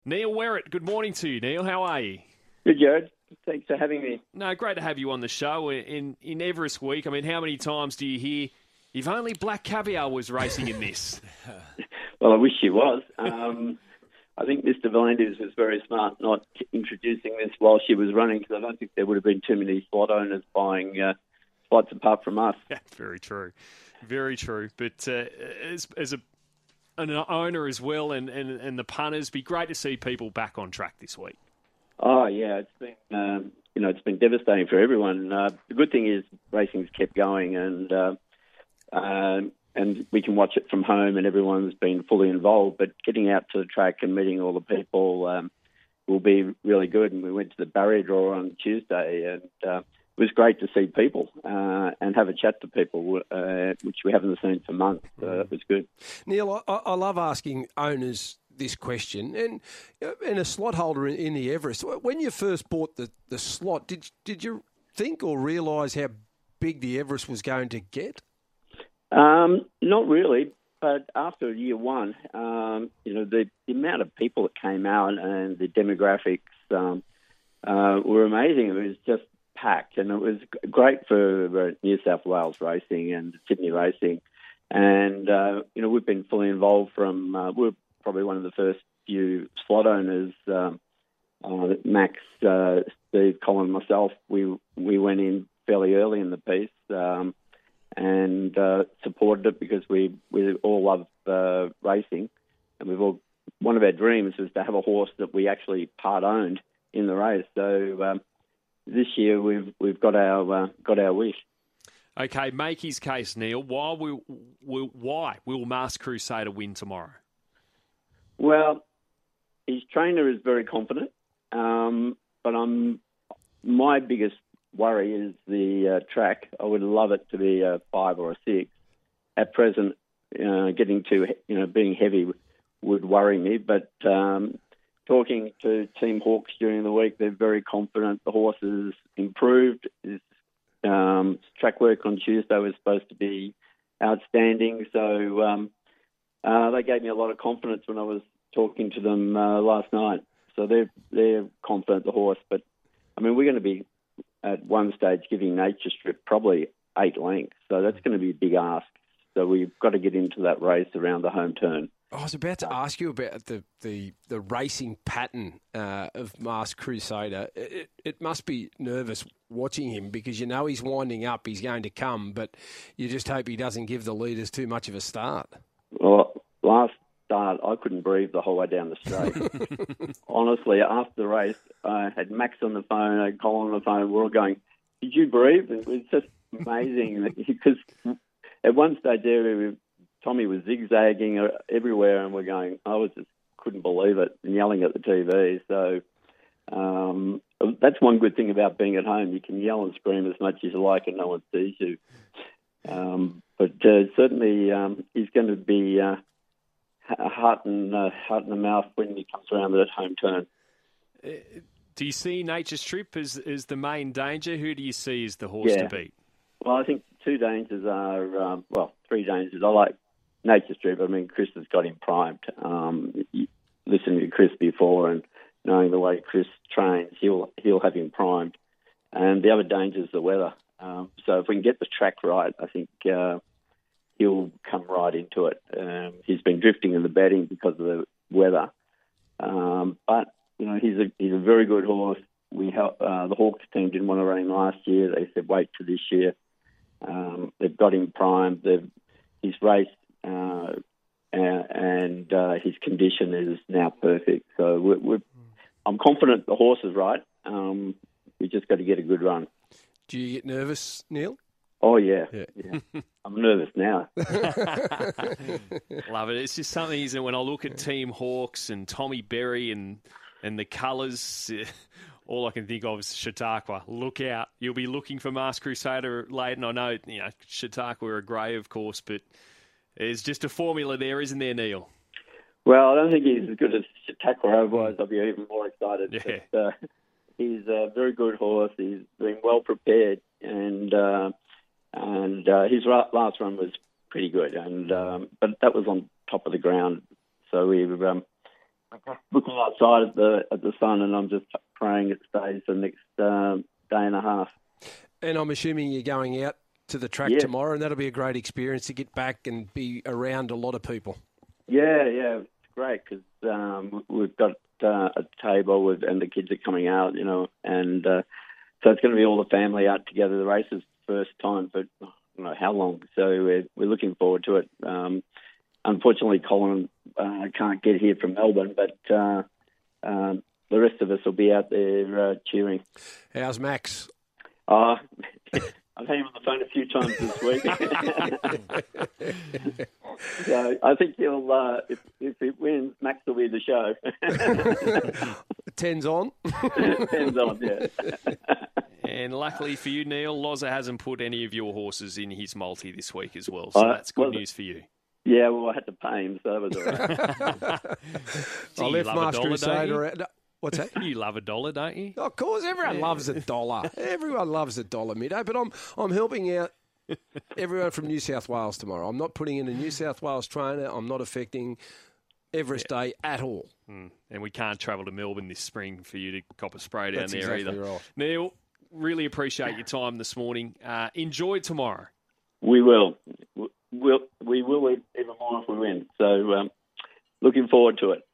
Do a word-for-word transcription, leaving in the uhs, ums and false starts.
Neil Werrett, good morning to you. Neil, how are you? Good, Jared. Thanks for having me. No, great to have you on the show. In in Everest Week, I mean, how many times do you hear, if only Black Caviar was racing in this? Well, I wish she was. Um, I think Mister Valandis was very smart not introducing this while she was running, because I don't think there would have been too many slot owners buying uh, slots apart from us. Yeah, very true. Very true. But uh, as, as a an owner as well, and, and, and the punters, be great to see people back on track this week. Oh yeah, it's been um, you know it's been devastating for everyone. Uh, the good thing is racing's kept going, and uh, um, and we can watch it from home, and everyone's been fully involved. But getting out to the track and meeting all the people um, will be really good. And we went to the barrier draw on Tuesday, and uh, it was great to see people uh, and have a chat to people, uh, which we haven't seen for months. So it was good. Neil, I, I love asking owners this question, and and a slot holder in, in the Everest. When you first bought the, the slot, did did you think or realise how big the Everest was going to get? Um, not really, but after year one, um, you know, the, the amount of people that came out and the demographics um, uh, were amazing. It was just packed, and it was great for New South Wales racing and Sydney racing. And, uh, you know, we've been fully involved from, uh, we're probably one of the first few slot owners, um, uh, Max, uh, Steve, Colin, myself. We we went in fairly early in the piece um, and uh, supported it because we, we all love uh, racing. And we've all, one of our dreams was to have a horse that we actually part owned in the race. So um, this year we've we've got our uh, got our wish. Okay, make his case, Neil. Why will, will why will Masked Crusader win tomorrow? Well, his trainer is very confident, um, but I'm my biggest worry is the uh, track. I would love it to be a five or a six. At present, uh, getting to you know being heavy would worry me. But um, talking to Team Hawkes during the week, they're very confident. The horse has improved. His um, track work on Tuesday was supposed to be outstanding. So um, uh, they gave me a lot of confidence when I was talking to them uh, last night. So they're they're confident, the horse. But I mean, we're going to be at one stage giving Nature Strip probably eight lengths. So that's going to be a big ask. So we've got to get into that race around the home turn. I was about to ask you about the, the, the racing pattern uh, of Masked Crusader. It, it must be nervous watching him because you know he's winding up, he's going to come, but you just hope he doesn't give the leaders too much of a start. Well, last start, I couldn't breathe the whole way down the straight. Honestly, after the race, I had Max on the phone, I had Colin on the phone, we're all going, did you breathe? It was just amazing because at one stage there, we were Tommy was zigzagging everywhere, and we're going, I was just couldn't believe it, and yelling at the T V. So um, that's one good thing about being at home. You can yell and scream as much as you like, and no one sees you. Um, but uh, certainly um, he's going to be uh, heart and uh, heart in the mouth when he comes around that home turn. Uh, do you see Nature Strip as, as the main danger? Who do you see as the horse yeah. to beat? Well, I think two dangers are, um, well, three dangers. I like Nature Strip. I mean, Chris has got him primed. Um, listening to Chris before and knowing the way Chris trains, he'll he'll have him primed. And the other danger is the weather. Um, so if we can get the track right, I think uh, he'll come right into it. Um, he's been drifting in the betting because of the weather, um, but you know he's a he's a very good horse. We help, uh, the Hawks team didn't want to run him last year. They said wait till this year. Um, they've got him primed. They've he's raced. Uh, and and uh, his condition is now perfect. So we're, we're, I'm confident the horse is right. Um, we just got to get a good run. Do you get nervous, Neil? Oh, yeah. yeah. yeah. I'm nervous now. Love it. It's just something, isn't it, when I look at Team Hawkes and Tommy Berry and, and the colours, all I can think of is Chautauqua. Look out. You'll be looking for Masked Crusader late. And I know, you know, Chautauqua are grey, of course, but there's just a formula there, isn't there, Neil? Well, I don't think he's as good as Chautauqua. Otherwise, I'll be even more excited. Yeah. But, uh, he's a very good horse. He's been well prepared, and uh, and uh, his last run was pretty good. And um, but that was on top of the ground, so we um, looking outside at the at the sun, and I'm just praying it stays the next uh, day and a half. And I'm assuming you're going out to the track Yeah. tomorrow, and that'll be a great experience to get back and be around a lot of people. Yeah, yeah, it's great because um, we've got uh, a table with, and the kids are coming out, you know, and uh, so it's going to be all the family out together. The race is the first time for I don't know how long, so we're, we're looking forward to it. Um, unfortunately, Colin uh, can't get here from Melbourne, but uh, um, the rest of us will be out there uh, cheering. How's Max? Uh, I've had him on the phone a few times this week. So I think he'll, uh, if, if it wins, Max will be the show. Ten's on. Ten's on, yeah. And luckily for you, Neil, Loza hasn't put any of your horses in his multi this week as well, so Uh, that's good well, news for you. Yeah, well, I had to pay him, so that was all right. Gee, I you left love a Mars dollar, don't Crusader you? out. No, what's that? You love a dollar, don't you? Of course, everyone loves a dollar. Everyone loves a dollar, Middo. But I'm I'm helping out everyone from New South Wales tomorrow. I'm not putting in a New South Wales trainer. I'm not affecting Everest Day at all. Mm. And we can't travel to Melbourne this spring for you to cop a spray down That's there exactly either. right. Neil, really appreciate your time this morning. Uh, enjoy tomorrow. We will. We'll, we will even more if we win. So um, looking forward to it.